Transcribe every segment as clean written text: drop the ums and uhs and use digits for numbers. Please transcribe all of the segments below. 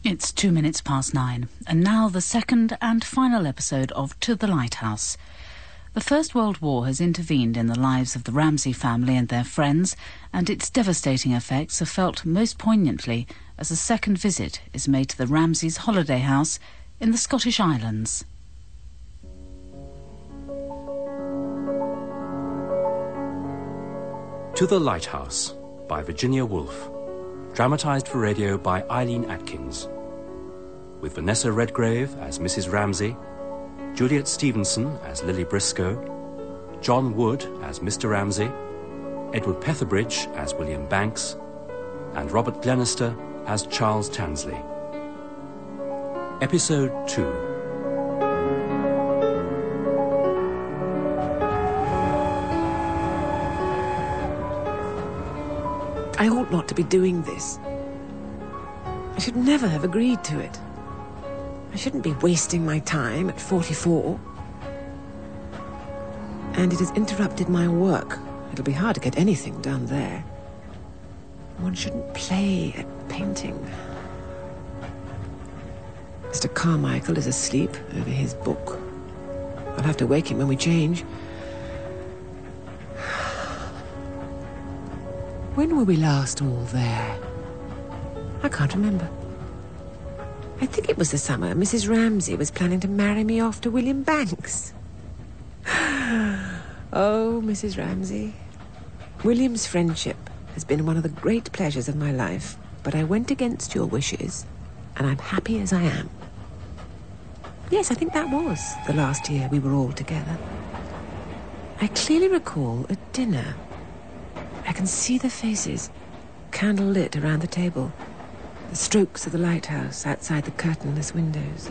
It's 9:02, and now the second and final episode of To the Lighthouse. The First World War has intervened in the lives of the Ramsay family and their friends, and its devastating effects are felt most poignantly as a second visit is made to the Ramsays' holiday house in the Scottish Islands. To the Lighthouse by Virginia Woolf. Dramatised for radio by Eileen Atkins. With Vanessa Redgrave as Mrs. Ramsay, Juliet Stevenson as Lily Briscoe, John Wood as Mr. Ramsay, Edward Petherbridge as William Banks, and Robert Glenister as Charles Tansley. Episode 2. I ought not to be doing this. I should never have agreed to it. I shouldn't be wasting my time at 44. And it has interrupted my work. It'll be hard to get anything done there. One shouldn't play at painting. Mr. Carmichael is asleep over his book. I'll have to wake him when we change. When were we last all there? I can't remember. I think it was the summer Mrs. Ramsay was planning to marry me off to William Banks. Oh, Mrs. Ramsay. William's friendship has been one of the great pleasures of my life, but I went against your wishes, and I'm happy as I am. Yes, I think that was the last year we were all together. I clearly recall a dinner. I can see the faces, candle lit around the table, the strokes of the lighthouse outside the curtainless windows.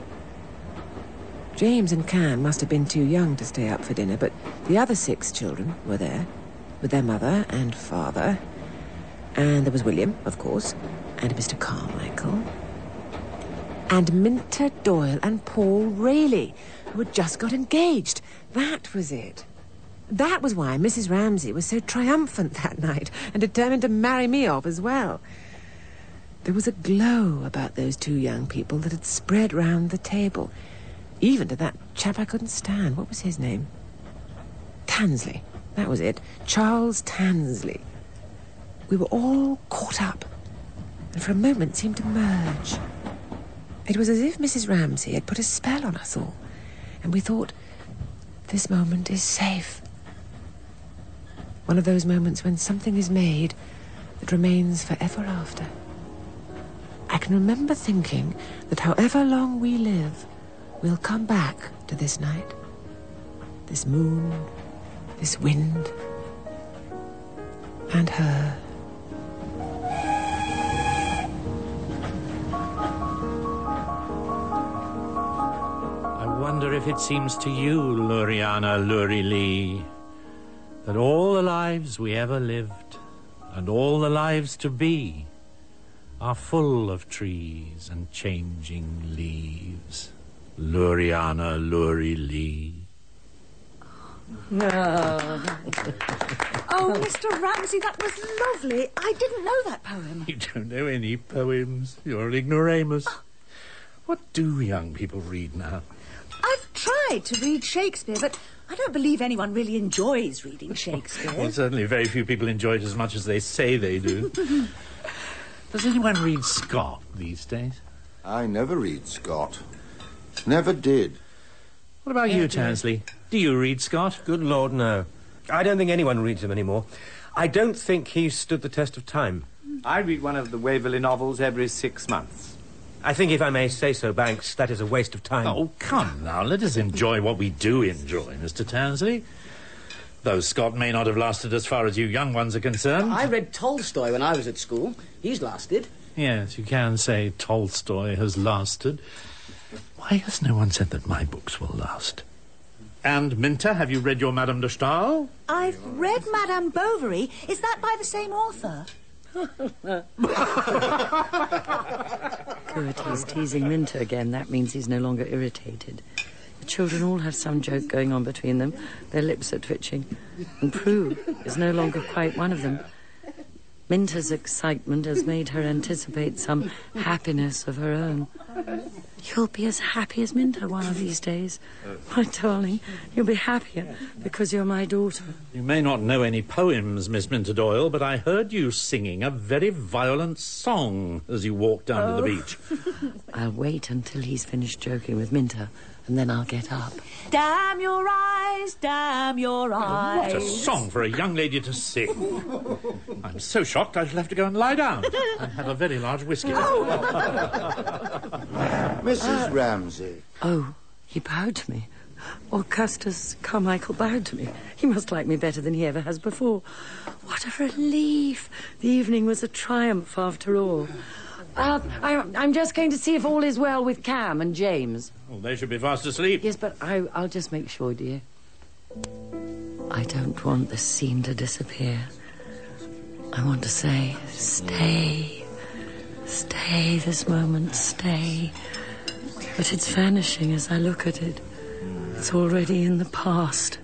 James and Can must have been too young to stay up for dinner, but the other 6 children were there, with their mother and father. And there was William, of course, and Mr. Carmichael. And Minter Doyle and Paul Rayleigh, who had just got engaged. That was it. That was why Mrs. Ramsay was so triumphant that night and determined to marry me off as well. There was a glow about those 2 young people that had spread round the table, even to that chap I couldn't stand. What was his name? Tansley. That was it. Charles Tansley. We were all caught up, and for a moment seemed to merge. It was as if Mrs. Ramsay had put a spell on us all, and we thought, this moment is safe. One of those moments when something is made that remains forever after. I can remember thinking that however long we live, we'll come back to this night, this moon, this wind, and her. I wonder if it seems to you, Luriana Luri-Lee, that all the lives we ever lived, and all the lives to be, are full of trees and changing leaves. Luriana Luri-Lee. Oh, Mr. Ramsay, that was lovely. I didn't know that poem. You don't know any poems. You're an ignoramus. What do young people read now? I've tried to read Shakespeare, but I don't believe anyone really enjoys reading Shakespeare. Well, certainly very few people enjoy it as much as they say they do. Does anyone read Scott these days? I never read Scott. Never did. What about you, Tansley? Do you read Scott? Good Lord, no. I don't think anyone reads him anymore. I don't think he's stood the test of time. I read one of the Waverley novels every 6 months. I think, if I may say so, Banks, that is a waste of time. Oh, come now, let us enjoy what we do enjoy, Mr. Tansley. Though Scott may not have lasted as far as you young ones are concerned. I read Tolstoy when I was at school. He's lasted. Yes, you can say Tolstoy has lasted. Why has no one said that my books will last? And, Minter, have you read your Madame de Stael? I've read Madame Bovary. Is that by the same author? Good, he's teasing Minter again. That means he's no longer irritated. The children all have some joke going on between them. Their lips are twitching. And Prue is no longer quite one of them. Minta's excitement has made her anticipate some happiness of her own. You'll be as happy as Minta one of these days. My darling, you'll be happier because you're my daughter. You may not know any poems, Miss Minta Doyle, but I heard you singing a very violent song as you walked down to the beach. I'll wait until he's finished joking with Minta, and then I'll get up. Damn your eyes, damn your eyes. What a song for a young lady to sing. I'm so shocked I shall have to go and lie down. I have a very large whiskey. Mrs. Ramsey. Oh, he bowed to me. Augustus Carmichael bowed to me. He must like me better than he ever has before. What a relief. The evening was a triumph after all. I'm just going to see if all is well with Cam and James. Well, they should be fast asleep. Yes, but I'll just make sure, dear. I don't want this scene to disappear. I want to say, stay. Stay this moment, stay. But it's vanishing as I look at it. It's already in the past.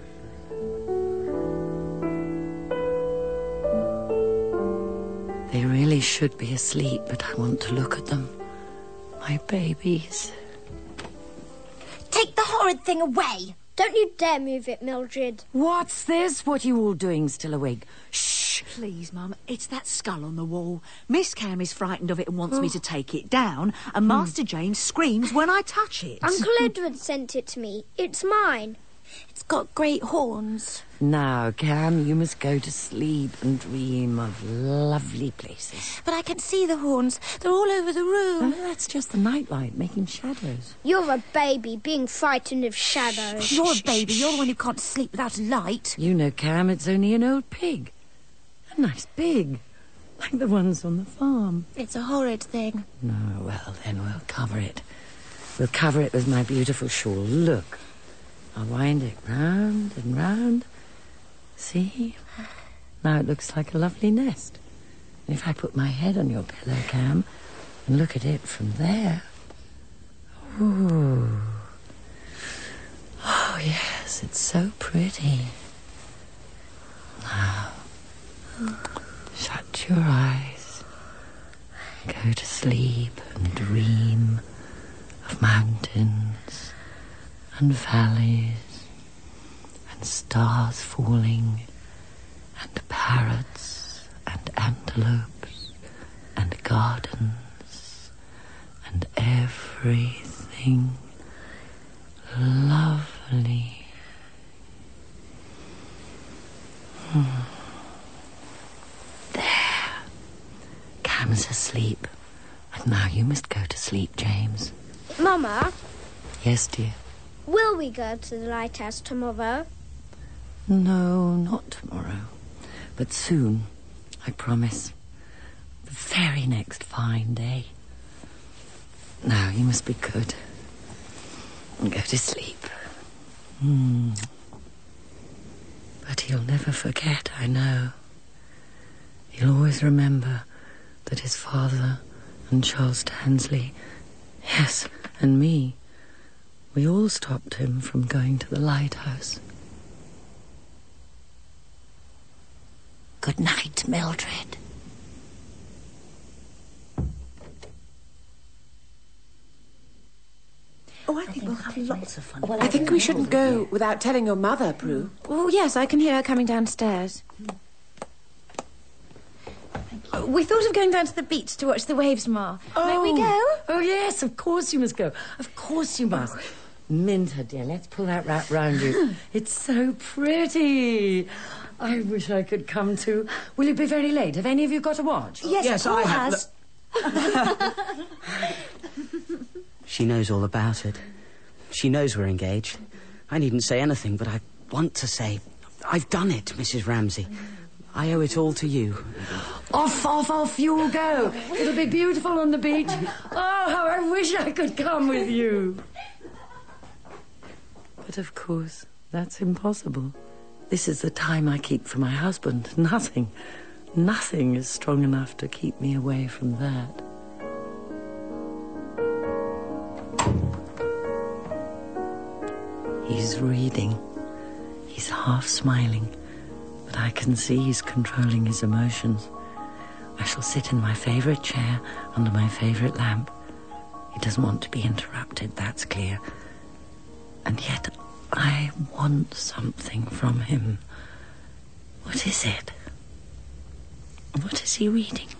They really should be asleep, but I want to look at them. My babies. Take the horrid thing away. Don't you dare move it, Mildred. What's this? What are you all doing still awake? Shh! Please, Mum, it's that skull on the wall. Miss Cam is frightened of it and wants me to take it down, and Master James screams when I touch it. Uncle Edward sent it to me. It's mine. It's got great horns. Now, Cam, you must go to sleep and dream of lovely places. But I can see the horns. They're all over the room. Oh, that's just the nightlight making shadows. You're a baby being frightened of shadows. You're a baby. You're the one who can't sleep without a light. You know, Cam, it's only an old pig. A nice pig. Like the ones on the farm. It's a horrid thing. No, well, then we'll cover it. We'll cover it with my beautiful shawl. Look. I'll wind it round and round. See? Now it looks like a lovely nest. And if I put my head on your pillow, Cam, and look at it from there... Ooh. Oh, yes, it's so pretty. Now, shut your eyes. Go to sleep and dream of mountains and valleys and stars falling and parrots and antelopes and gardens and everything lovely. There. Cam's asleep. And now you must go to sleep, James. Mama? Yes, dear? Will we go to the lighthouse tomorrow? No, not tomorrow. But soon, I promise. The very next fine day. Now, you must be good. And go to sleep. But he'll never forget, I know. He'll always remember that his father and Charles Tansley, yes, and me, we all stopped him from going to the lighthouse. Good night, Mildred. Oh, I think we'll have lots of fun. Well, I think we shouldn't go without telling your mother, Prue. Oh, yes, I can hear her coming downstairs. We thought of going down to the beach to watch the waves, Ma. May we go? Oh, yes, of course you must go. Of course you must. Minta, dear, let's pull that wrap round you. It's so pretty. I wish I could come too. Will it be very late? Have any of you got a watch? Yes, Paul has. She knows all about it. She knows we're engaged. I needn't say anything, but I want to say... I've done it, Mrs. Ramsey. I owe it all to you. Off you all go. It'll be beautiful on the beach. Oh, how I wish I could come with you. But of course, that's impossible. This is the time I keep for my husband. Nothing is strong enough to keep me away from that. He's reading. He's half smiling, but I can see he's controlling his emotions. I shall sit in my favourite chair under my favourite lamp. He doesn't want to be interrupted, that's clear. And yet I want something from him. What is it? What is he reading?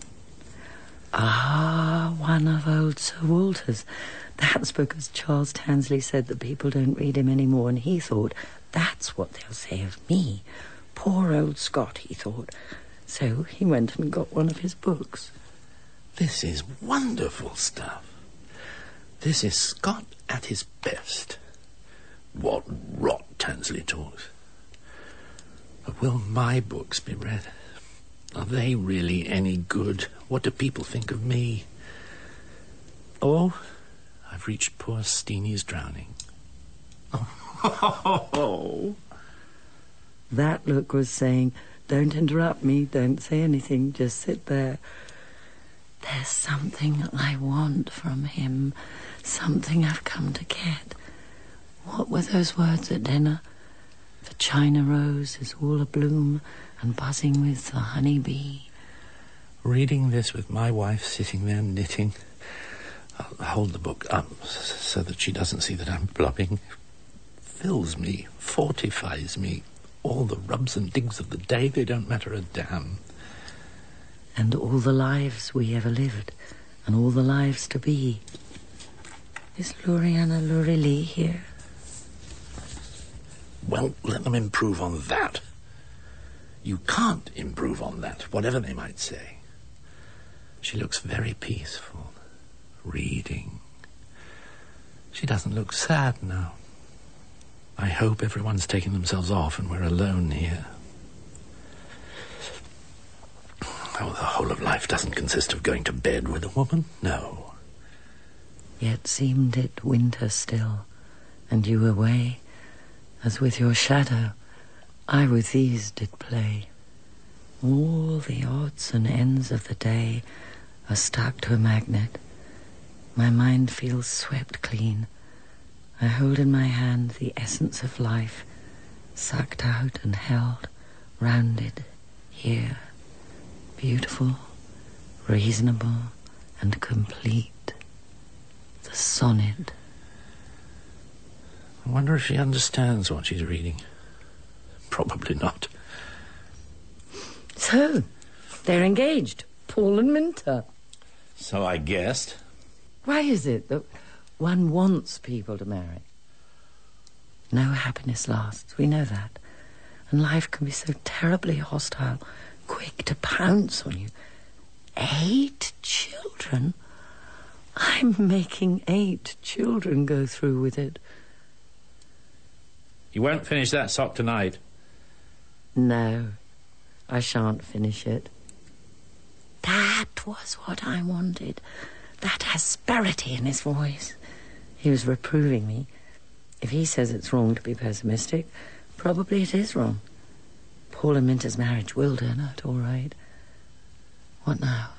Ah, one of old Sir Walter's. That's because Charles Tansley said that people don't read him anymore, and he thought, that's what they'll say of me. Poor old Scott, he thought. So he went and got one of his books. This is wonderful stuff. This is Scott at his best. What rot Tansley talks. But will my books be read? Are they really any good? What do people think of me? Oh, I've reached poor Steenie's drowning. Oh. That look was saying, don't interrupt me, don't say anything, just sit there. There's something I want from him, something I've come to get. What were those words at dinner? The China rose is all abloom and buzzing with the honey bee. Reading this with my wife sitting there knitting. I'll hold the book up so that she doesn't see that I'm blubbing. Fills me, fortifies me. All the rubs and digs of the day, they don't matter a damn. And all the lives we ever lived, and all the lives to be. Is Luriana Lurili here? Well, let them improve on that. You can't improve on that, whatever they might say. She looks very peaceful, reading. She doesn't look sad now. I hope everyone's taking themselves off and we're alone here. Oh, the whole of life doesn't consist of going to bed with a woman, no. Yet seemed it winter still, and you away, as with your shadow, I with these did play. All the odds and ends of the day are stuck to a magnet. My mind feels swept clean. I hold in my hand the essence of life, sucked out and held, rounded, here, beautiful, reasonable, and complete. The sonnet. I wonder if she understands what she's reading. Probably not. So, they're engaged, Paul and Minter. So I guessed. Why is it that one wants people to marry? No happiness lasts, we know that. And life can be so terribly hostile, quick to pounce on you. 8 children? I'm making 8 children go through with it. You won't finish that sock tonight. No, I shan't finish it. That was what I wanted. That asperity in his voice. He was reproving me. If he says it's wrong to be pessimistic, probably it is wrong. Paul and Minter's marriage will turn out all right. What now?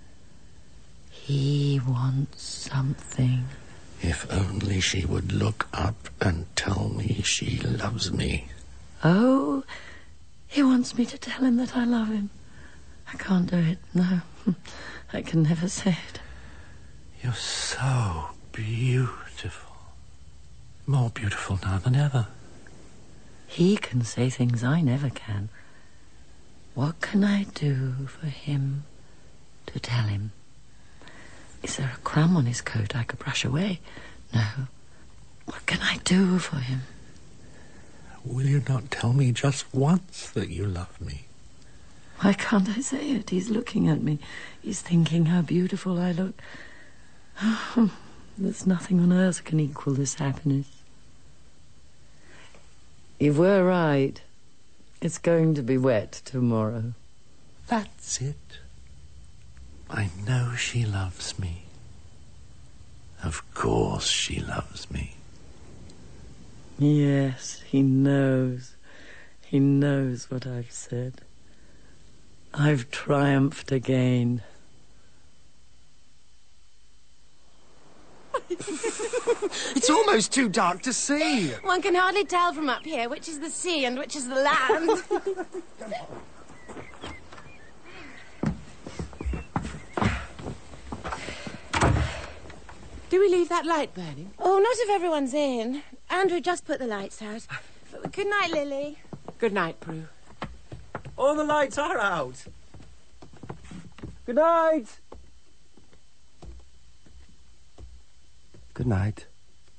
He wants something. If only she would look up and tell me she loves me. Oh, he wants me to tell him that I love him. I can't do it, no. I can never say it. You're so beautiful. More beautiful now than ever. He can say things I never can. What can I do for him to tell him? Is there a crumb on his coat I could brush away? No. What can I do for him? Will you not tell me just once that you love me? Why can't I say it? He's looking at me. He's thinking how beautiful I look. There's nothing on earth can equal this happiness. You were right. It's going to be wet tomorrow. That's it. I know she loves me. Of course she loves me. Yes, he knows. He knows what I've said. I've triumphed again. It's almost too dark to see. One can hardly tell from up here which is the sea and which is the land. Do we leave that light burning? Oh, not if everyone's in. Andrew just put the lights out. Good night, Lily. Good night, Prue. All the lights are out. Good night. Good night.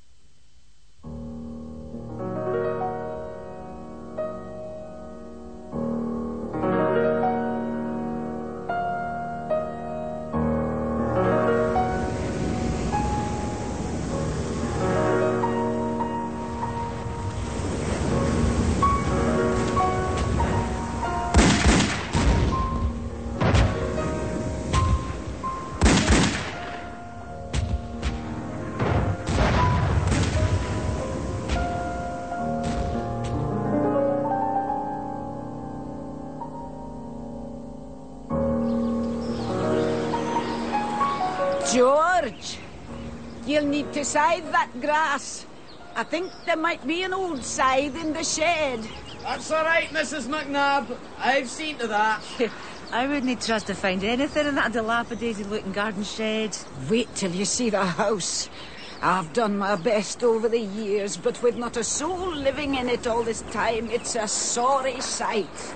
George, you'll need to scythe that grass. I think there might be an old scythe in the shed. That's all right, Mrs. McNabb. I've seen to that. I wouldn't trust to find anything in that dilapidated-looking garden shed. Wait till you see the house. I've done my best over the years, but with not a soul living in it all this time, it's a sorry sight.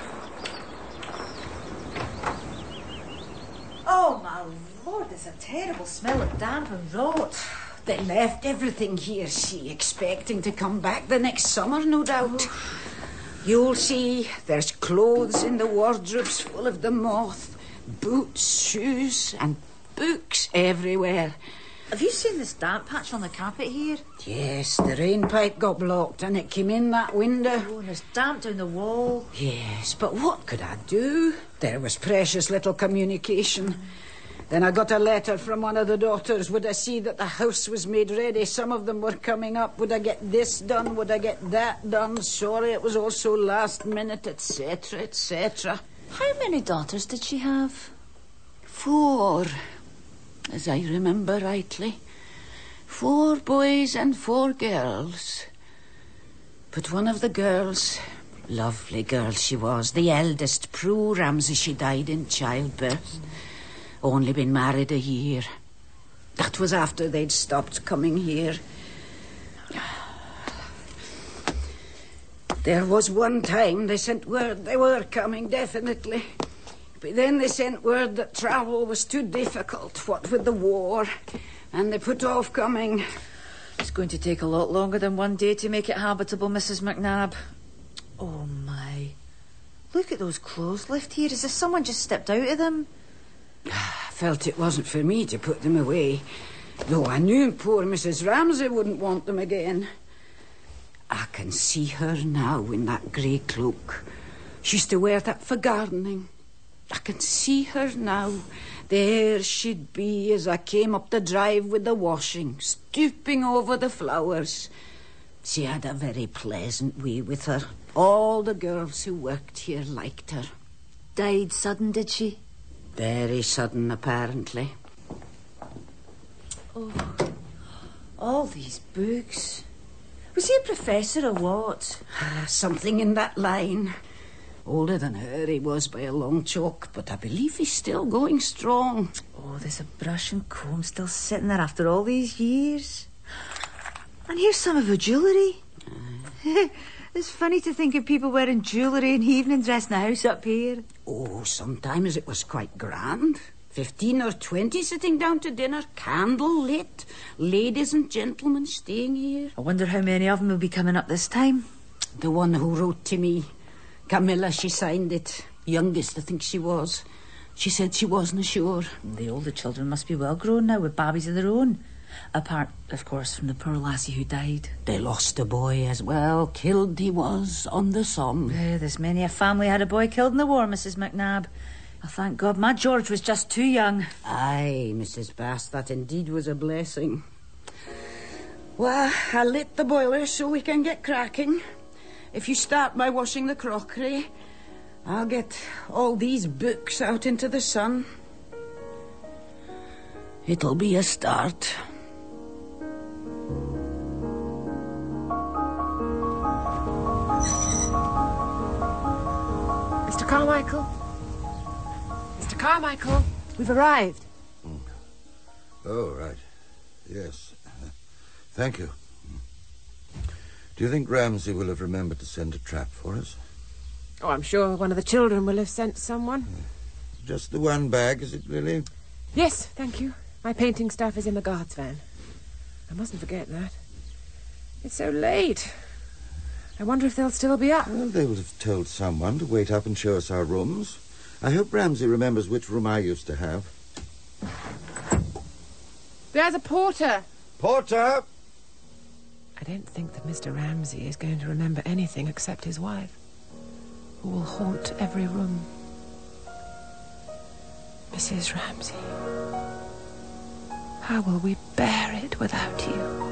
Oh, my Lord, there's a terrible smell of damp and rot. They left everything here, see, expecting to come back the next summer, no doubt. You'll see there's clothes in the wardrobes full of the moth, boots, shoes, and books everywhere. Have you seen this damp patch on the carpet here? Yes, the rain pipe got blocked and it came in that window. Oh, and there's damp down the wall. Yes, but what could I do? There was precious little communication. Then I got a letter from one of the daughters. Would I see that the house was made ready? Some of them were coming up. Would I get this done? Would I get that done? Sorry, it was all so last minute, etc., etc. How many daughters did she have? 4, as I remember rightly. 4 boys and 4 girls. But one of the girls, lovely girl she was, the eldest, Prue Ramsay, she died in childbirth. Only been married a year. That was after they'd stopped coming here. There was one time they sent word they were coming, definitely. But then they sent word that travel was too difficult, what with the war, and they put off coming. It's going to take a lot longer than one day to make it habitable, Mrs. McNabb. Oh, my. Look at those clothes left here. As if someone just stepped out of them. I felt it wasn't for me to put them away, though I knew poor Mrs. Ramsay wouldn't want them again. I can see her now in that grey cloak. She used to wear that for gardening. I can see her now. There she'd be as I came up the drive with the washing, stooping over the flowers. She had a very pleasant way with her. All the girls who worked here liked her. Died sudden, did she? Very sudden, apparently. Oh, all these books. Was he a professor or what? Something in that line. Older than her he was by a long chalk, but I believe he's still going strong. Oh, there's a brush and comb still sitting there after all these years. And here's some of her jewellery. It's funny to think of people wearing jewellery and evening dress in the house up here. Oh, sometimes it was quite grand. 15 or 20 sitting down to dinner, candle lit, ladies and gentlemen staying here. I wonder how many of them will be coming up this time. The one who wrote to me, Camilla, she signed it. Youngest, I think she was. She said she wasn't sure. The older children must be well grown now with babbies of their own. Apart, of course, from the poor lassie who died. They lost a boy as well. Killed he was on the Somme. There's many a family had a boy killed in the war, Mrs. McNabb. Oh, thank God my George was just too young. Aye, Mrs. Bass, that indeed was a blessing. Well, I'll lit the boiler so we can get cracking. If you start by washing the crockery, I'll get all these books out into the sun. It'll be a start. Mr. Carmichael? Mr. Carmichael, we've arrived. Oh, right. Yes. Thank you. Do you think Ramsay will have remembered to send a trap for us? Oh, I'm sure one of the children will have sent someone. Just the one bag, is it really? Yes, thank you. My painting stuff is in the guard's van. I mustn't forget that. It's so late. I wonder if they'll still be up. Well, they will have told someone to wait up and show us our rooms. I hope Ramsay remembers which room I used to have. There's a porter. Porter! I don't think that Mr. Ramsay is going to remember anything except his wife, who will haunt every room. Mrs. Ramsay, how will we bear it without you?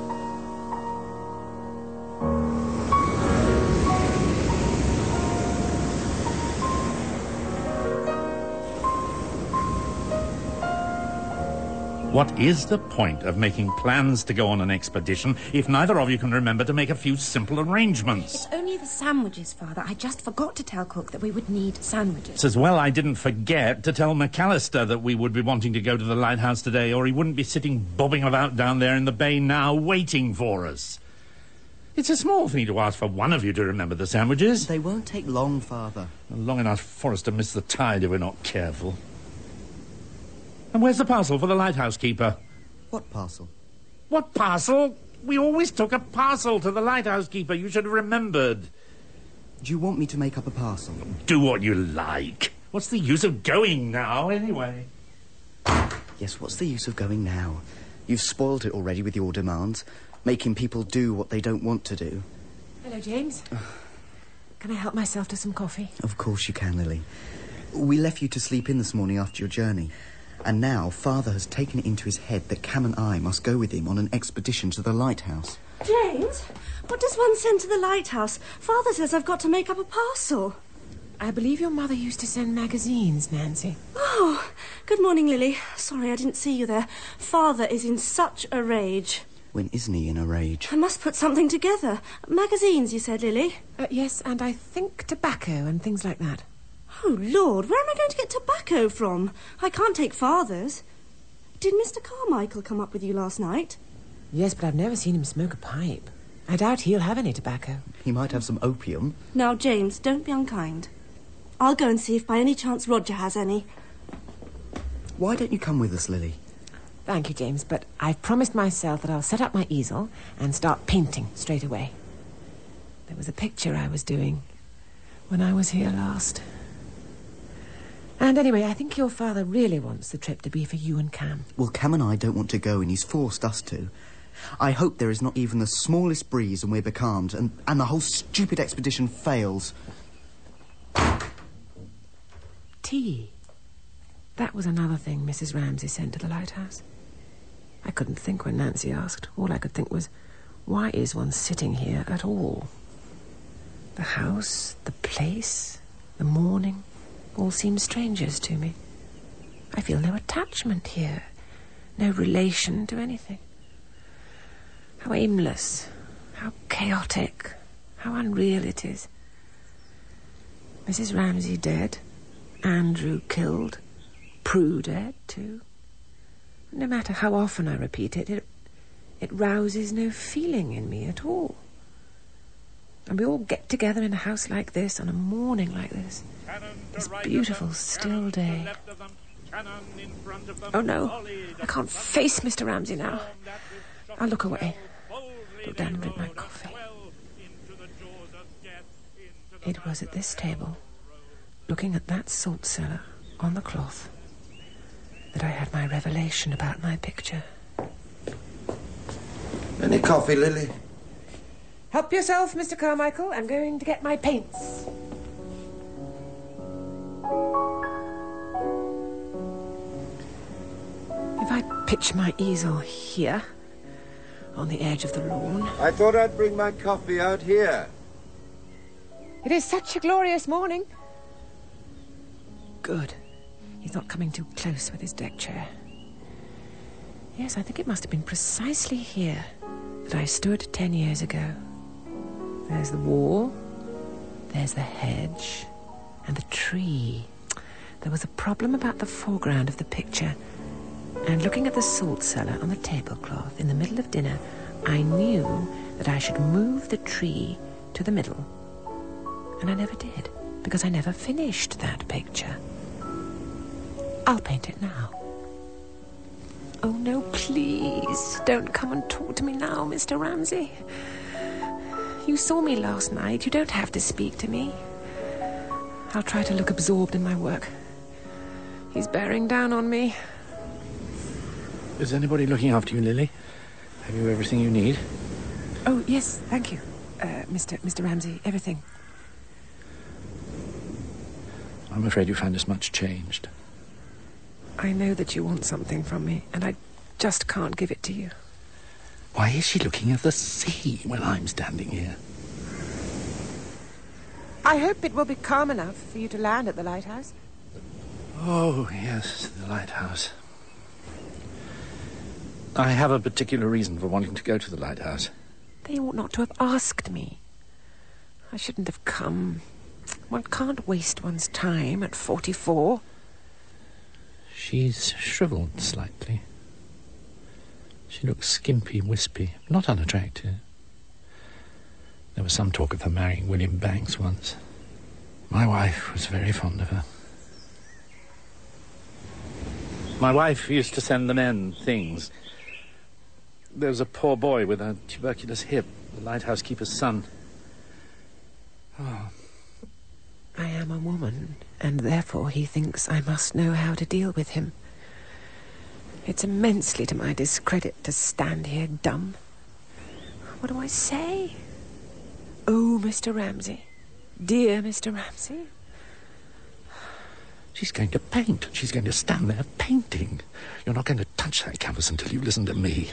What is the point of making plans to go on an expedition if neither of you can remember to make a few simple arrangements? It's only the sandwiches, Father. I just forgot to tell Cook that we would need sandwiches. It's as well I didn't forget to tell McAllister that we would be wanting to go to the lighthouse today, or he wouldn't be sitting bobbing about down there in the bay now waiting for us. It's a small thing to ask for one of you to remember the sandwiches. They won't take long, Father. Long enough for us to miss the tide if we're not careful. And where's the parcel for the lighthouse keeper? What parcel? What parcel? We always took a parcel to the lighthouse keeper. You should have remembered. Do you want me to make up a parcel? Do what you like. What's the use of going now, anyway? Yes, what's the use of going now? You've spoiled it already with your demands, making people do what they don't want to do. Hello, James. Can I help myself to some coffee? Of course you can, Lily. We left you to sleep in this morning after your journey. And now Father has taken it into his head that Cam and I must go with him on an expedition to the lighthouse. James, what does one send to the lighthouse? Father says I've got to make up a parcel. I believe your mother used to send magazines, Nancy. Oh, good morning, Lily. Sorry I didn't see you there. Father is in such a rage. When isn't he in a rage? I must put something together. Magazines, you said, Lily? Yes, and I think tobacco and things like that. Oh, Lord, where am I going to get tobacco from? I can't take Father's. Did Mr. Carmichael come up with you last night? Yes, but I've never seen him smoke a pipe. I doubt he'll have any tobacco. He might have some opium. Now, James, don't be unkind. I'll go and see if by any chance Roger has any. Why don't you come with us, Lily? Thank you, James, but I've promised myself that I'll set up my easel and start painting straight away. There was a picture I was doing when I was here last. And anyway, I think your father really wants the trip to be for you and Cam. Well, Cam and I don't want to go, and he's forced us to. I hope there is not even the smallest breeze and we're becalmed, and the whole stupid expedition fails. Tea. That was another thing Mrs. Ramsay sent to the lighthouse. I couldn't think when Nancy asked. All I could think was, why is one sitting here at all? The house, the place, the morning, all seem strangers to me. I feel no attachment here, no relation to anything. How aimless, how chaotic, how unreal it is. Mrs. Ramsay dead, Andrew killed, Prue dead too. No matter how often I repeat it, it rouses no feeling in me at all. And we all get together in a house like this on a morning like this. This beautiful, still day. Oh, no. I can't face Mr. Ramsay now. I'll look away. Look down and drink my coffee. It was at this table, looking at that salt cellar on the cloth, that I had my revelation about my picture. Any coffee, Lily? Help yourself, Mr. Carmichael. I'm going to get my paints. If I pitch my easel here, on the edge of the lawn... I thought I'd bring my coffee out here. It is such a glorious morning. Good. He's not coming too close with his deck chair. Yes, I think it must have been precisely here that I stood 10 years ago. There's the wall, there's the hedge, and the tree. There was a problem about the foreground of the picture. And looking at the salt cellar on the tablecloth in the middle of dinner, I knew that I should move the tree to the middle. And I never did, because I never finished that picture. I'll paint it now. Oh, no, please, don't come and talk to me now, Mr. Ramsay. You saw me last night. You don't have to speak to me. I'll try to look absorbed in my work. He's bearing down on me. Is anybody looking after you, Lily? Have you everything you need? Oh, yes, thank you, Mr. Ramsay. Everything. I'm afraid you find us much changed. I know that you want something from me, and I just can't give it to you. Why is she looking at the sea when I'm standing here? I hope it will be calm enough for you to land at the lighthouse. Oh, yes, the lighthouse. I have a particular reason for wanting to go to the lighthouse. They ought not to have asked me. I shouldn't have come. One can't waste one's time at 44. She's shriveled slightly. She looks skimpy, wispy, not unattractive. There was some talk of her marrying William Banks once. My wife was very fond of her. My wife used to send the men things. There was a poor boy with a tuberculous hip, the lighthouse keeper's son. Oh. I am a woman, and therefore he thinks I must know how to deal with him. It's immensely to my discredit to stand here dumb. What do I say? Oh, Mr. Ramsay. Dear Mr. Ramsay. She's going to paint. She's going to stand there painting. You're not going to touch that canvas until you listen to me.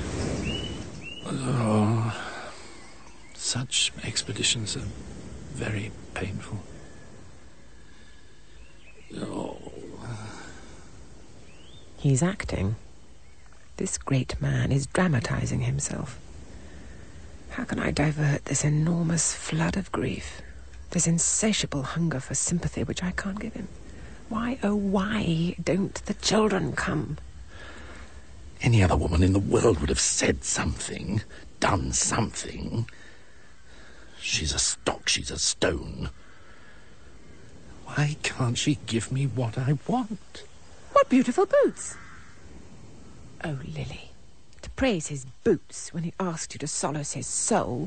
Oh, such expeditions are very painful. Oh. He's acting. This great man is dramatizing himself. How can I divert this enormous flood of grief? This insatiable hunger for sympathy which I can't give him? Why, oh, why don't the children come? Any other woman in the world would have said something, done something. She's a stock, she's a stone. Why can't she give me what I want? What beautiful boots! Oh, Lily, to praise his boots when he asked you to solace his soul.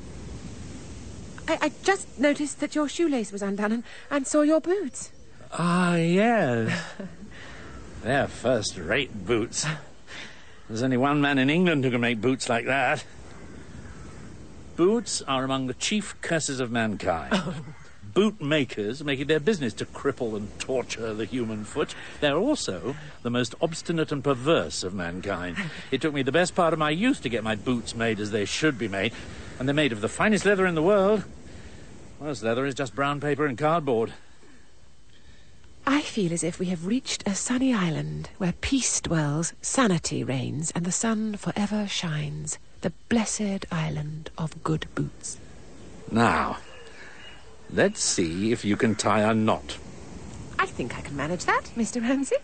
I just noticed that your shoelace was undone and saw your boots. Ah, yes. They're first-rate boots. There's only one man in England who can make boots like that. Boots are among the chief curses of mankind. Oh. Bootmakers make it their business to cripple and torture the human foot. They're also the most obstinate and perverse of mankind. It took me the best part of my youth to get my boots made as they should be made, and they're made of the finest leather in the world. Most leather is just brown paper and cardboard. I feel as if we have reached a sunny island where peace dwells, sanity reigns, and the sun forever shines. The blessed island of good boots. Now, let's see if you can tie a knot. I think I can manage that, Mr. Ramsay.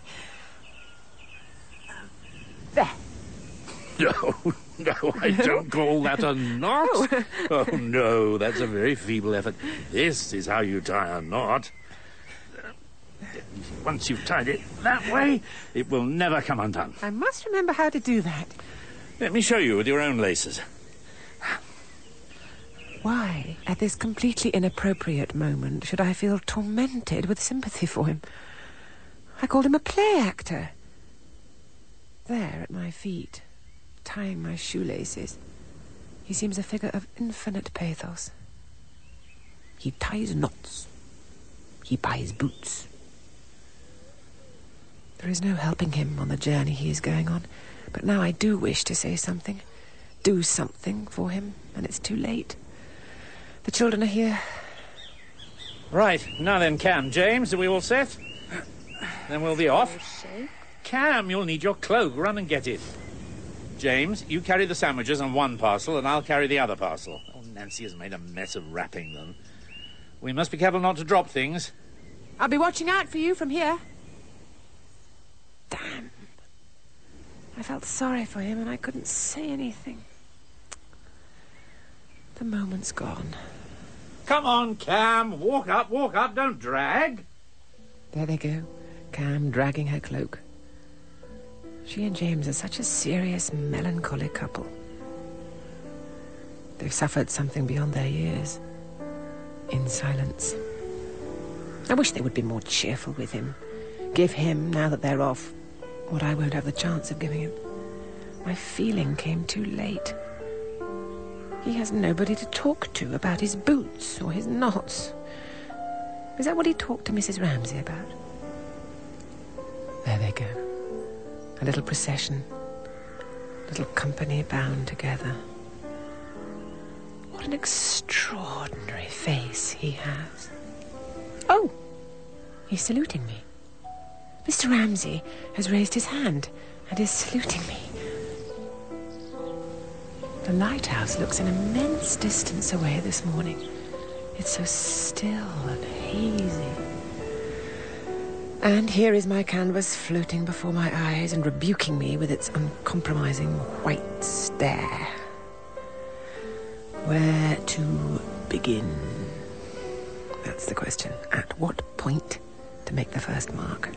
There. No, I don't call that a knot. Oh, no, that's a very feeble effort. This is how you tie a knot. Once you've tied it that way, it will never come undone. I must remember how to do that. Let me show you with your own laces. Why, at this completely inappropriate moment, should I feel tormented with sympathy for him? I called him a play actor. There, at my feet, tying my shoelaces, he seems a figure of infinite pathos. He ties knots. He buys boots. There is no helping him on the journey he is going on, but now I do wish to say something, do something for him, and it's too late. The children are here. Right, now then, Cam, James, are we all set? Then we'll be off. Cam, you'll need your cloak. Run and get it. James, you carry the sandwiches on one parcel, and I'll carry the other parcel. Oh, Nancy has made a mess of wrapping them. We must be careful not to drop things. I'll be watching out for you from here. Damn. I felt sorry for him and I couldn't say anything. The moment's gone. Come on, Cam. Walk up, don't drag. There they go, Cam dragging her cloak. She and James are such a serious, melancholy couple. They've suffered something beyond their years. In silence. I wish they would be more cheerful with him. Give him, now that they're off, what I won't have the chance of giving him. My feeling came too late. He has nobody to talk to about his boots or his knots. Is that what he talked to Mrs. Ramsay about? There they go. A little procession. Little company bound together. What an extraordinary face he has. Oh! He's saluting me. Mr. Ramsay has raised his hand and is saluting me. The lighthouse looks an immense distance away this morning. It's so still and hazy. And here is my canvas floating before my eyes and rebuking me with its uncompromising white stare. Where to begin? That's the question. At what point to make the first mark?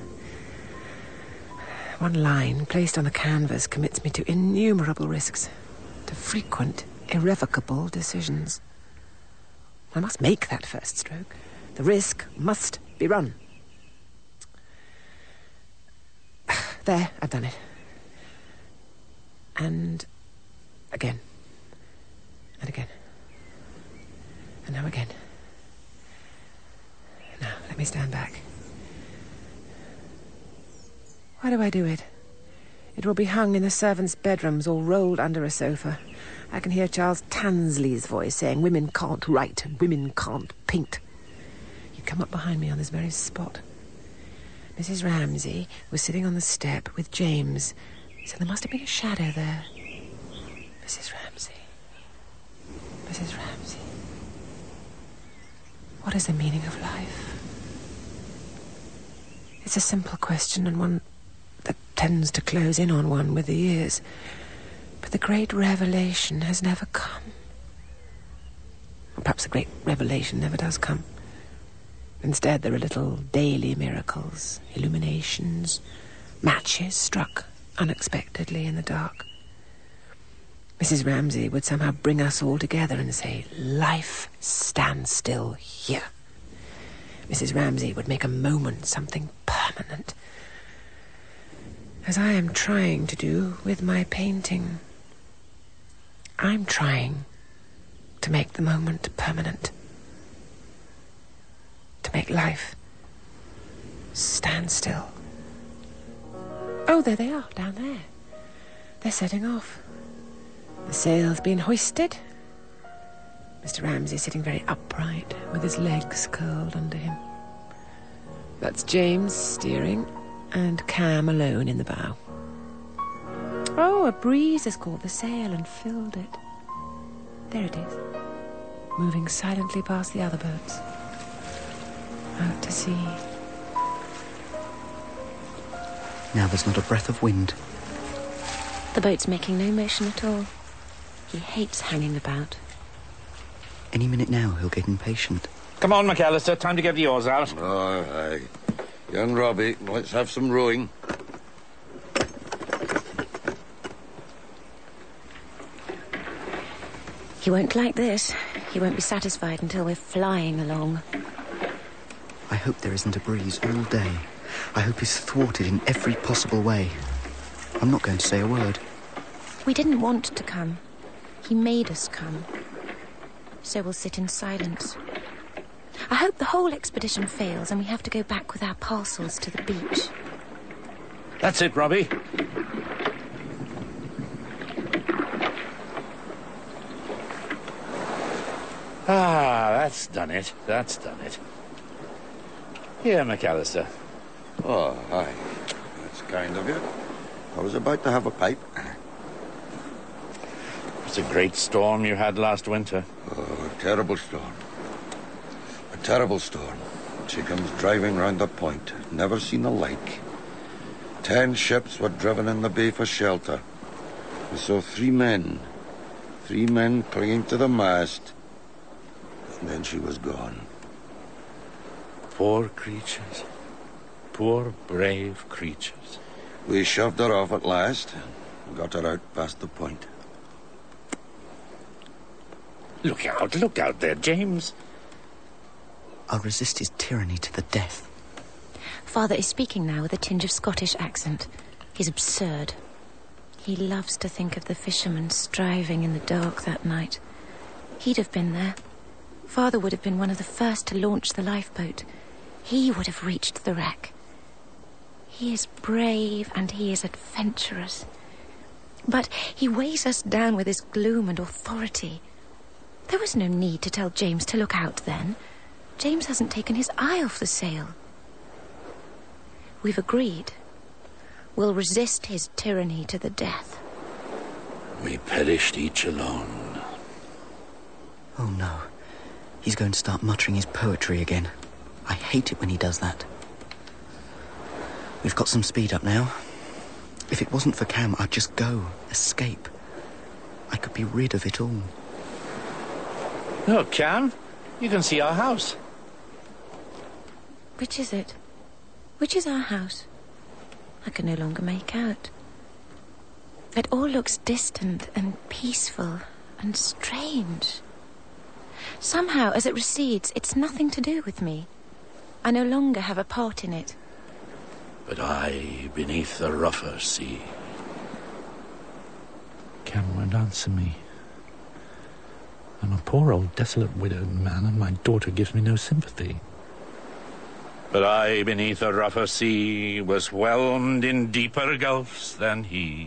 One line placed on the canvas commits me to innumerable risks, to frequent, irrevocable decisions. I must make that first stroke. The risk must be run. There, I've done it. And again. And again. And now again. Now, let me stand back. Why do I do it? It will be hung in the servants' bedrooms or rolled under a sofa. I can hear Charles Tansley's voice saying women can't write and women can't paint. He'd come up behind me on this very spot. Mrs. Ramsay was sitting on the step with James, so there must have been a shadow there. Mrs. Ramsay. Mrs. Ramsay. What is the meaning of life? It's a simple question and one that tends to close in on one with the years. But the great revelation has never come. Or perhaps the great revelation never does come. Instead, there are little daily miracles, illuminations, matches struck unexpectedly in the dark. Mrs. Ramsay would somehow bring us all together and say, life stands still here. Mrs. Ramsay would make a moment something permanent, as I am trying to do with my painting. I'm trying to make the moment permanent, to make life stand still. Oh, there they are, down there. They're setting off. The sail's been hoisted. Mr. Ramsay sitting very upright, with his legs curled under him. That's James steering, and Cam alone in the bow. Oh, a breeze has caught the sail and filled it. There it is, moving silently past the other boats. Out to sea. Now there's not a breath of wind. The boat's making no motion at all. He hates hanging about. Any minute now, he'll get impatient. Come on, McAllister, time to get the oars out. All right. Young Robbie, let's have some rowing. He won't like this. He won't be satisfied until we're flying along. I hope there isn't a breeze all day. I hope he's thwarted in every possible way. I'm not going to say a word. We didn't want to come. He made us come. So we'll sit in silence. I hope the whole expedition fails and we have to go back with our parcels to the beach. That's it, Robbie. That's done it. That's done it. Here, McAllister. Oh, hi. That's kind of you. I was about to have a pipe. It's a great storm you had last winter. Oh, a terrible storm. A terrible storm. She comes driving round the point. Never seen the like. 10 ships were driven in the bay for shelter. We saw 3 men. 3 men clinging to the mast. And then she was gone. Poor creatures. Poor, brave creatures. We shoved her off at last and got her out past the point. Look out there, James. I'll resist his tyranny to the death. Father is speaking now with a tinge of Scottish accent. He's absurd. He loves to think of the fishermen striving in the dark that night. He'd have been there. Father would have been one of the first to launch the lifeboat. He would have reached the wreck. He is brave and he is adventurous. But he weighs us down with his gloom and authority. There was no need to tell James to look out then. James hasn't taken his eye off the sail. We've agreed. We'll resist his tyranny to the death. We perished each alone. Oh, no. He's going to start muttering his poetry again. I hate it when he does that. We've got some speed up now. If it wasn't for Cam, I'd just go, escape. I could be rid of it all. Look, Cam, you can see our house. Which is it? Which is our house? I can no longer make out. It all looks distant and peaceful and strange. Somehow, as it recedes, it's nothing to do with me. I no longer have a part in it. But I, beneath the rougher sea. Cam won't answer me. I'm a poor old desolate widowed man, and my daughter gives me no sympathy. But I, beneath the rougher sea, was whelmed in deeper gulfs than he.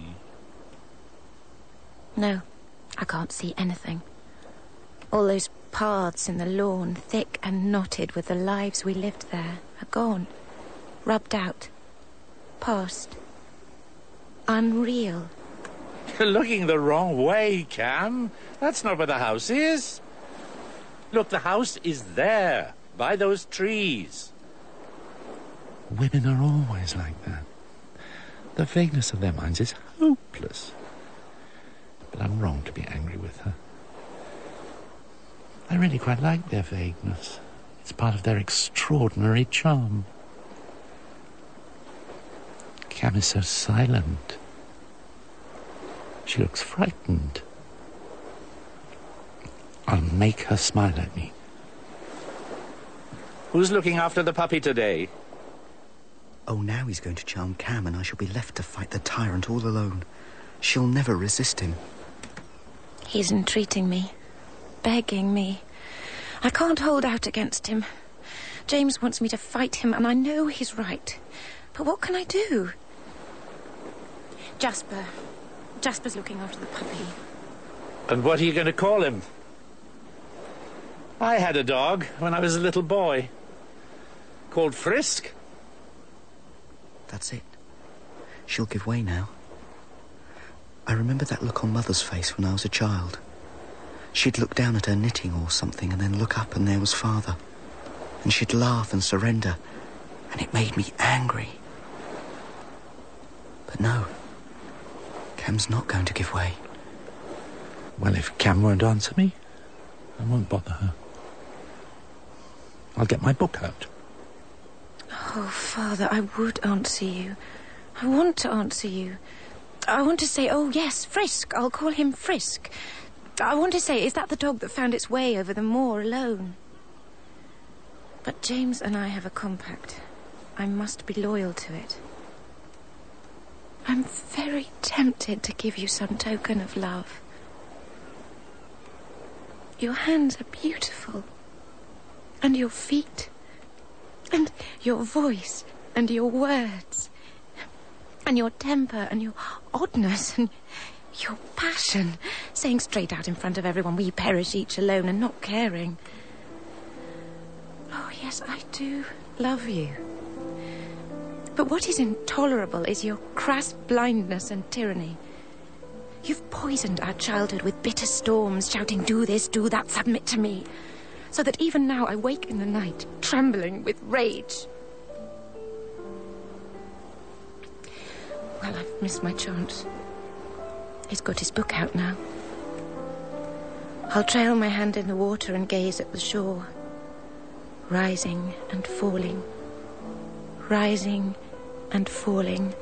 No, I can't see anything. All those paths in the lawn, thick and knotted with the lives we lived there, are gone, rubbed out, past, unreal. You're looking the wrong way, Cam. That's not where the house is. Look, the house is there, by those trees. Women are always like that. The vagueness of their minds is hopeless. But I'm wrong to be angry with her. I really quite like their vagueness. It's part of their extraordinary charm. Cam is so silent. She looks frightened. I'll make her smile at me. Who's looking after the puppy today? Oh, now he's going to charm Cam and I shall be left to fight the tyrant all alone. She'll never resist him. He's entreating me, begging me. I can't hold out against him. James wants me to fight him, and I know he's right. But what can I do? Jasper's looking after the puppy. And what are you going to call him? I had a dog when I was a little boy. Called Frisk. That's it. She'll give way now. I remember that look on Mother's face when I was a child. She'd look down at her knitting or something and then look up and there was Father. And she'd laugh and surrender. And it made me angry. But no. Cam's not going to give way. Well, if Cam won't answer me, I won't bother her. I'll get my book out. Oh, Father, I would answer you. I want to answer you. I want to say, oh, yes, Frisk. I'll call him Frisk. I want to say, is that the dog that found its way over the moor alone? But James and I have a compact. I must be loyal to it. I'm very tempted to give you some token of love. Your hands are beautiful. And your feet. And your voice. And your words. And your temper. And your oddness. And your passion. Saying straight out in front of everyone, we perish each alone and not caring. Oh, yes, I do love you. But what is intolerable is your crass blindness and tyranny. You've poisoned our childhood with bitter storms, shouting, do this, do that, submit to me. So that even now I wake in the night, trembling with rage. Well, I've missed my chance. He's got his book out now. I'll trail my hand in the water and gaze at the shore. Rising and falling. Rising and falling.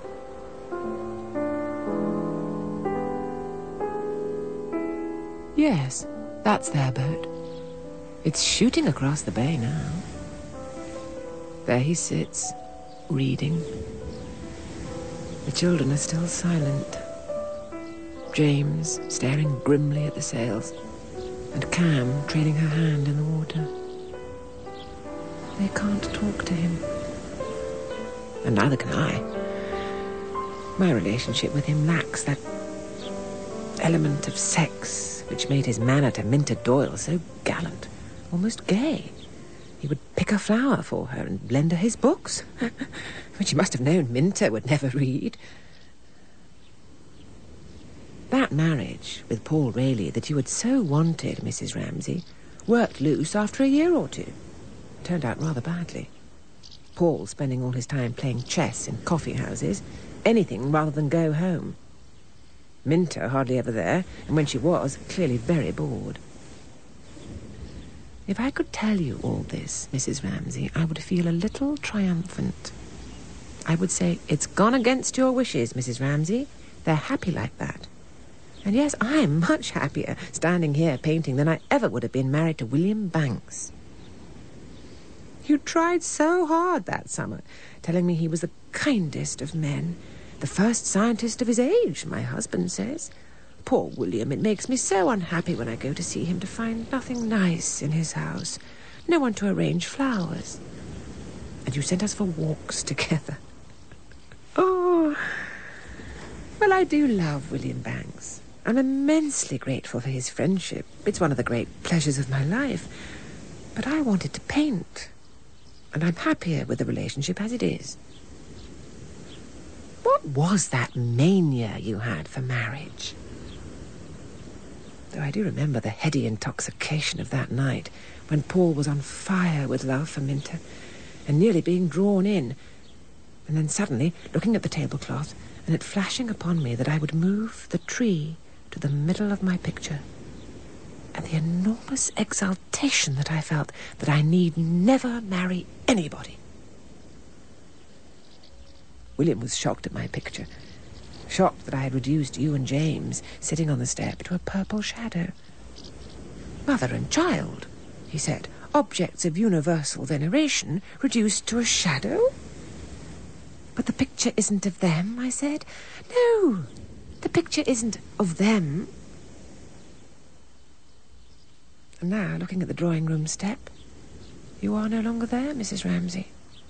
Yes, that's their boat. It's shooting across the bay now. There he sits, reading. The children are still silent. James staring grimly at the sails, and Cam trailing her hand in the water. They can't talk to him. And neither can I. My relationship with him lacks that element of sex which made his manner to Minter Doyle so gallant, almost gay. He would pick a flower for her and lend her his books, which he must have known Minter would never read. That marriage with Paul Rayleigh that you had so wanted, Mrs. Ramsay, worked loose after a year or two. Turned out rather badly. Paul spending all his time playing chess in coffee houses, anything rather than go home. Minter hardly ever there, and when she was, clearly very bored. If I could tell you all this, Mrs. Ramsay, I would feel a little triumphant. I would say, it's gone against your wishes, Mrs. Ramsay. They're happy like that. And yes, I'm much happier standing here painting than I ever would have been married to William Banks. You tried so hard that summer, telling me he was the kindest of men, the first scientist of his age, my husband says. Poor William, it makes me so unhappy when I go to see him to find nothing nice in his house, no one to arrange flowers. And you sent us for walks together. Oh, well, I do love William Banks. I'm immensely grateful for his friendship. It's one of the great pleasures of my life. But I wanted to paint, and I'm happier with the relationship as it is. What was that mania you had for marriage? Though I do remember the heady intoxication of that night, when Paul was on fire with love for Minter, and nearly being drawn in, and then suddenly looking at the tablecloth, and it flashing upon me that I would move the tree to the middle of my picture, and the enormous exultation that I felt that I need never marry anybody. William was shocked at my picture, shocked that I had reduced you and James sitting on the step to a purple shadow. Mother and child, he said, objects of universal veneration reduced to a shadow? But the picture isn't of them, I said. No, the picture isn't of them. And now, looking at the drawing-room step, you are no longer there, Mrs. Ramsay.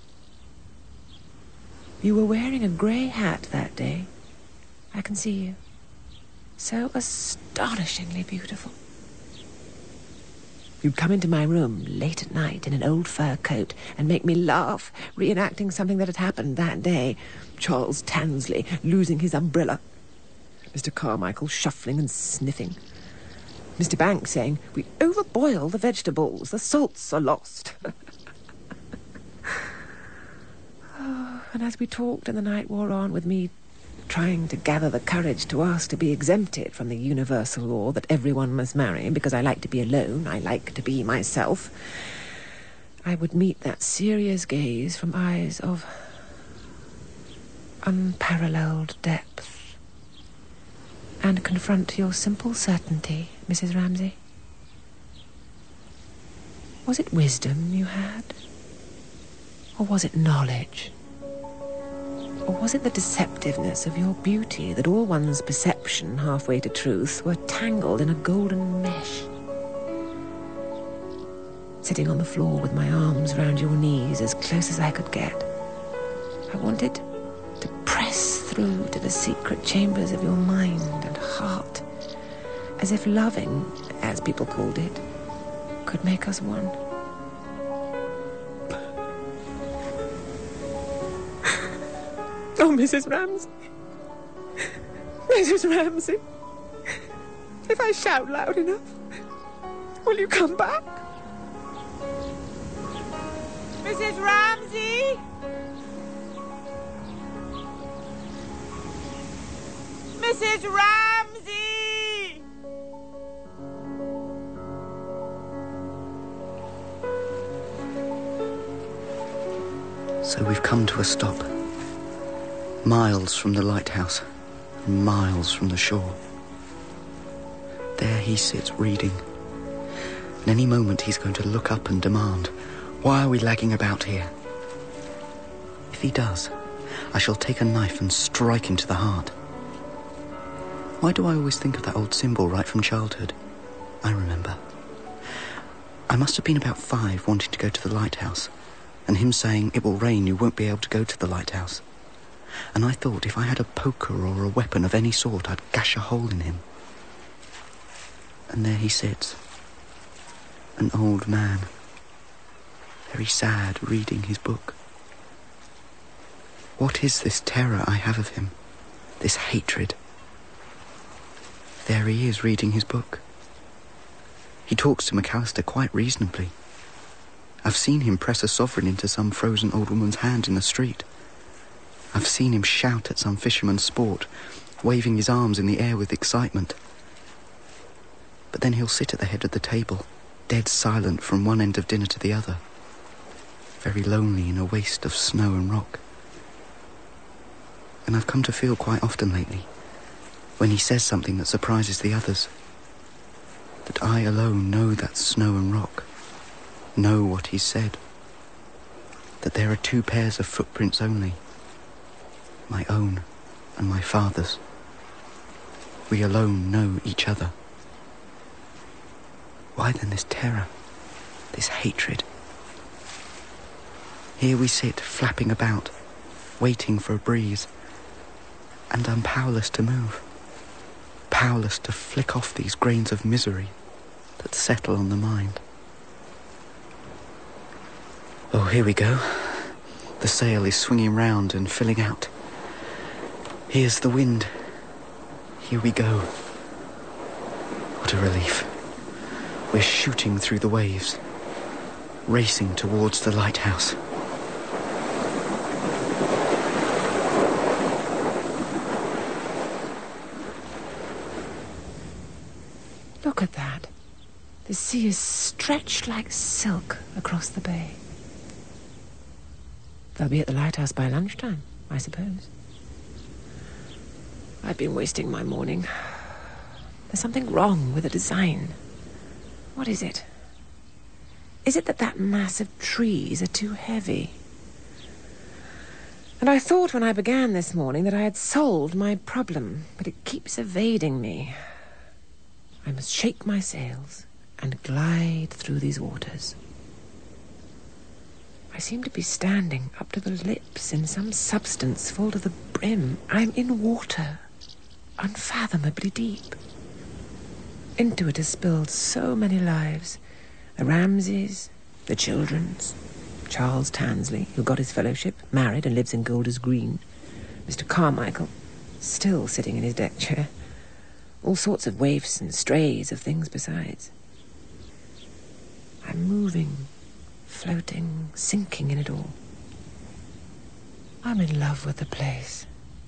You were wearing a grey hat that day. I can see you. So astonishingly beautiful. You'd come into my room late at night in an old fur coat and make me laugh, reenacting something that had happened that day. Charles Tansley losing his umbrella. Mr. Carmichael shuffling and sniffing. Mr. Banks saying, we overboil the vegetables, the salts are lost. And as we talked and the night wore on with me trying to gather the courage to ask to be exempted from the universal law that everyone must marry, because I like to be alone, I like to be myself, I would meet that serious gaze from eyes of unparalleled depth and confront your simple certainty, Mrs. Ramsay. Was it wisdom you had? Or was it knowledge? Or was it the deceptiveness of your beauty that all one's perception halfway to truth were tangled in a golden mesh? Sitting on the floor with my arms round your knees as close as I could get, I wanted to press through to the secret chambers of your mind and heart, as if loving, as people called it, could make us one. Oh, Mrs. Ramsay. Mrs. Ramsay. If I shout loud enough, will you come back? Mrs. Ramsay! Mrs. Ramsay! So we've come to a stop. Miles from the lighthouse, and miles from the shore. There he sits reading. And any moment he's going to look up and demand, "Why are we lagging about here?" If he does, I shall take a knife and strike him to the heart. Why do I always think of that old symbol right from childhood? I remember. I must have been about 5, wanting to go to the lighthouse, and him saying, "It will rain, you won't be able to go to the lighthouse." And I thought if I had a poker or a weapon of any sort, I'd gash a hole in him. And there he sits, an old man, very sad, reading his book. What is this terror I have of him, this hatred? There he is, reading his book. He talks to McAllister quite reasonably. I've seen him press a sovereign into some frozen old woman's hand in the street. I've seen him shout at some fisherman's sport, waving his arms in the air with excitement. But then he'll sit at the head of the table, dead silent from one end of dinner to the other, very lonely in a waste of snow and rock. And I've come to feel quite often lately, when he says something that surprises the others, that I alone know that snow and rock, know what he's said, that there are 2 pairs of footprints only, my own and my father's. We alone know each other. Why then this terror, this hatred? Here we sit, flapping about, waiting for a breeze, and I'm powerless to move, powerless to flick off these grains of misery that settle on the mind. Oh, here we go. The sail is swinging round and filling out. Here's the wind. Here we go. What a relief. We're shooting through the waves, racing towards the lighthouse. Look at that. The sea is stretched like silk across the bay. They'll be at the lighthouse by lunchtime, I suppose. I've been wasting my morning. There's something wrong with the design. What is it? Is it that mass of trees are too heavy? And I thought when I began this morning that I had solved my problem, but it keeps evading me. I must shake my sails and glide through these waters. I seem to be standing up to the lips in some substance full to the brim. I'm in water, unfathomably deep. Into it has spilled so many lives. The Ramsays, the children's, Charles Tansley, who got his fellowship, married and lives in Golders Green, Mr. Carmichael, still sitting in his deck chair, all sorts of waifs and strays of things besides. I'm moving, floating, sinking in it all. I'm in love with the place.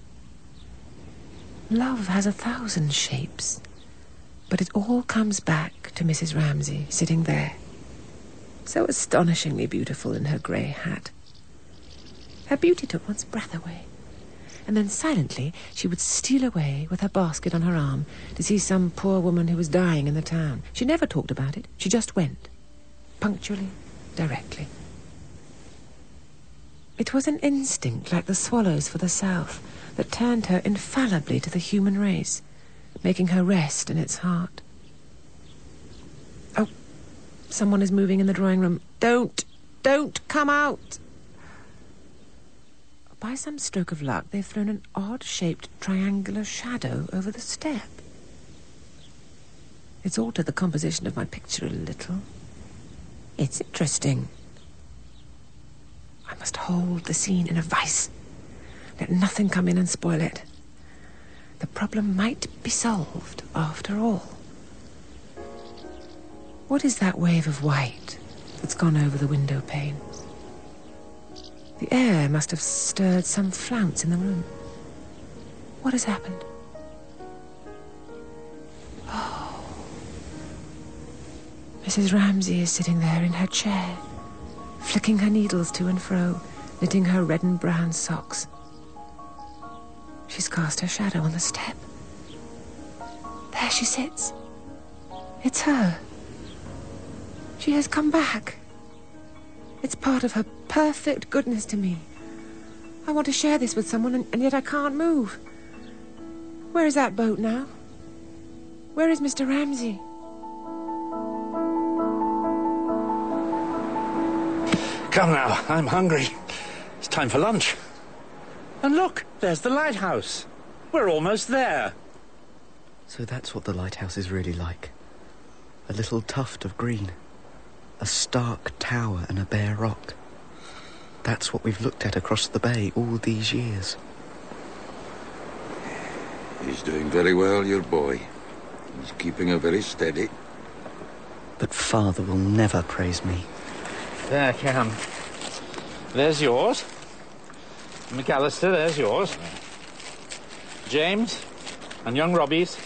Love has 1,000 shapes, but it all comes back to Mrs. Ramsay sitting there, so astonishingly beautiful in her grey hat. Her beauty took one's breath away, and then silently she would steal away with her basket on her arm to see some poor woman who was dying in the town. She never talked about it. She just went, punctually, directly. It was an instinct like the swallows for the south that turned her infallibly to the human race, making her rest in its heart. Oh, someone is moving in the drawing room. Don't come out! By some stroke of luck, they've thrown an odd-shaped triangular shadow over the step. It's altered the composition of my picture a little. It's interesting. I must hold the scene in a vice. Let nothing come in and spoil it. The problem might be solved after all. What is that wave of white that's gone over the window pane? The air must have stirred some flounce in the room. What has happened? Mrs. Ramsay is sitting there in her chair, flicking her needles to and fro, knitting her red and brown socks. She's cast her shadow on the step. There she sits. It's her. She has come back. It's part of her perfect goodness to me. I want to share this with someone, and yet I can't move. Where is that boat now? Where is Mr. Ramsay? Come now, I'm hungry. It's time for lunch. And look, there's the lighthouse. We're almost there. So that's what the lighthouse is really like. A little tuft of green. A stark tower and a bare rock. That's what we've looked at across the bay all these years. He's doing very well, your boy. He's keeping her very steady. But Father will never praise me. There, Cam. There's yours. McAllister, there's yours. James and young Robbie's.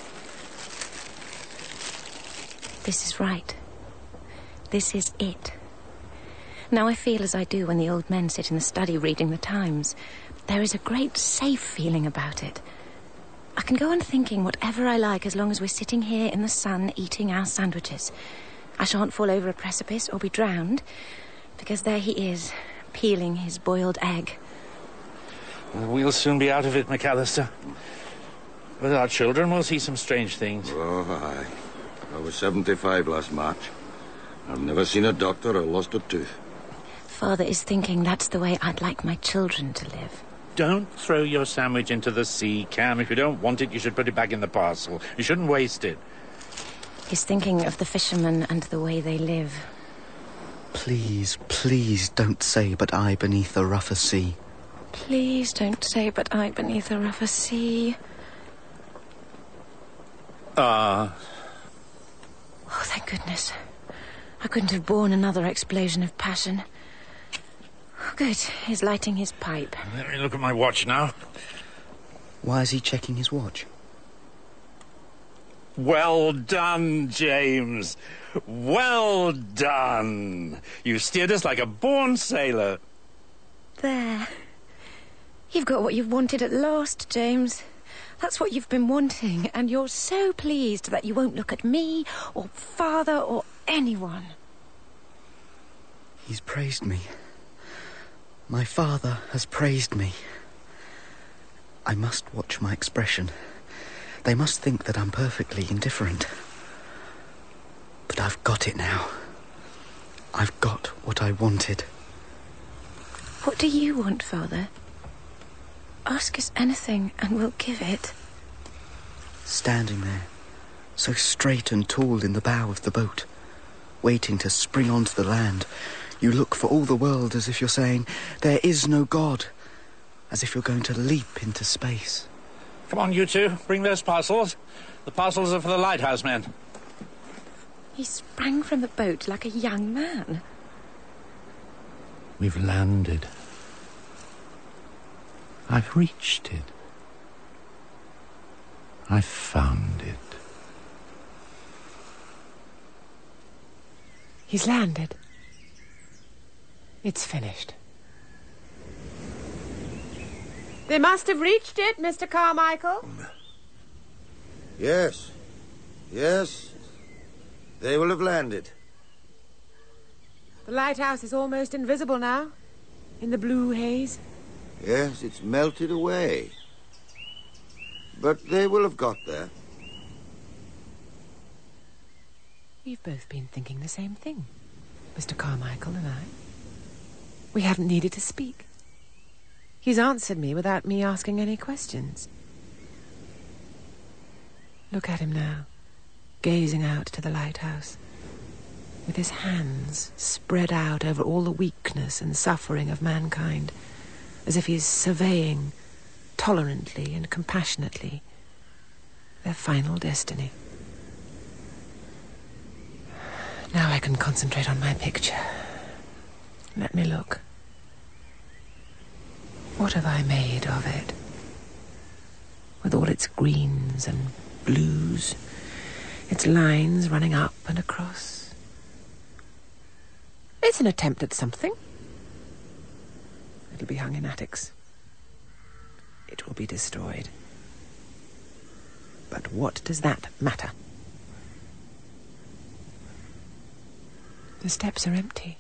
This is right. This is it. Now I feel as I do when the old men sit in the study reading the Times. There is a great safe feeling about it. I can go on thinking whatever I like as long as we're sitting here in the sun eating our sandwiches. I shan't fall over a precipice or be drowned, because there he is, peeling his boiled egg. We'll soon be out of it, McAllister. With our children, we'll see some strange things. Oh, aye. I was 75 last March. I've never seen a doctor or lost a tooth. Father is thinking that's the way I'd like my children to live. Don't throw your sandwich into the sea, Cam. If you don't want it, you should put it back in the parcel. You shouldn't waste it. He's thinking of the fishermen and the way they live. Please, please don't say but I beneath a rougher sea. Please don't say but I beneath a rougher sea. Oh, thank goodness. I couldn't have borne another explosion of passion. Oh, good. He's lighting his pipe. Let me look at my watch now. Why is he checking his watch? Well done, James. Well done. You steered us like a born sailor. There. You've got what you've wanted at last, James. That's what you've been wanting, and you're so pleased that you won't look at me or Father or anyone. He's praised me. My father has praised me. I must watch my expression. They must think that I'm perfectly indifferent. But I've got it now. I've got what I wanted. What do you want, Father? Ask us anything and we'll give it. Standing there, so straight and tall in the bow of the boat, waiting to spring onto the land, you look for all the world as if you're saying, there is no God, as if you're going to leap into space. Come on, you two, bring those parcels. The parcels are for the lighthouse men. He sprang from the boat like a young man. We've landed. I've reached it. I've found it. He's landed. It's finished. They must have reached it, Mr. Carmichael. Yes. Yes. They will have landed. The lighthouse is almost invisible now, in the blue haze. Yes, it's melted away. But they will have got there. We've both been thinking the same thing, Mr. Carmichael and I. We haven't needed to speak. He's answered me without me asking any questions. Look at him now, gazing out to the lighthouse, with his hands spread out over all the weakness and suffering of mankind, as if he's surveying, tolerantly and compassionately, their final destiny. Now I can concentrate on my picture. Let me look. What have I made of it? With all its greens and blues, its lines running up and across, It's an attempt at something. It'll be hung in attics. It will be destroyed. But what does that matter? The steps are empty.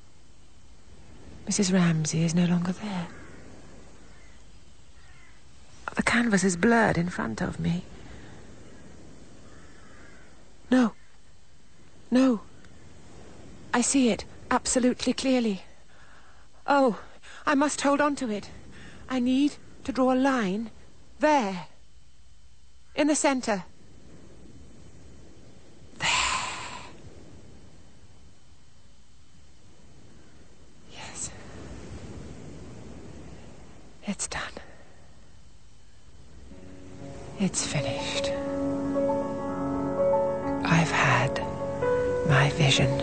Mrs. Ramsay is no longer there. The canvas is blurred in front of me. No. No. I see it absolutely clearly. Oh, I must hold on to it. I need to draw a line there. In the centre. There. Yes. It's done. It's finished. I've had my vision.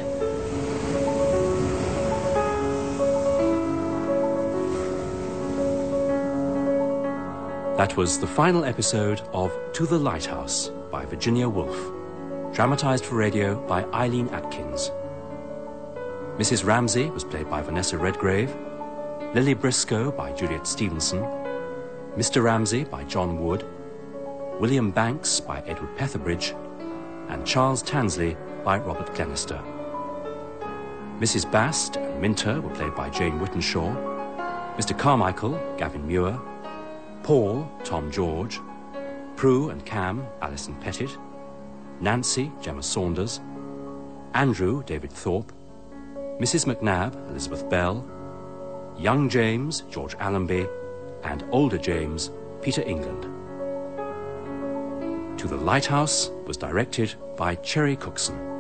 That was the final episode of To the Lighthouse by Virginia Woolf, dramatised for radio by Eileen Atkins. Mrs. Ramsay was played by Vanessa Redgrave, Lily Briscoe by Juliet Stevenson, Mr. Ramsay by John Wood, William Banks by Edward Petherbridge, and Charles Tansley by Robert Glenister. Mrs. Bast and Minter were played by Jane Whittenshaw, Mr. Carmichael, Gavin Muir, Paul, Tom George, Prue and Cam, Alison Pettit, Nancy, Gemma Saunders, Andrew, David Thorpe, Mrs. McNabb, Elizabeth Bell, young James, George Allenby, and older James, Peter England. To the Lighthouse was directed by Cherry Cookson.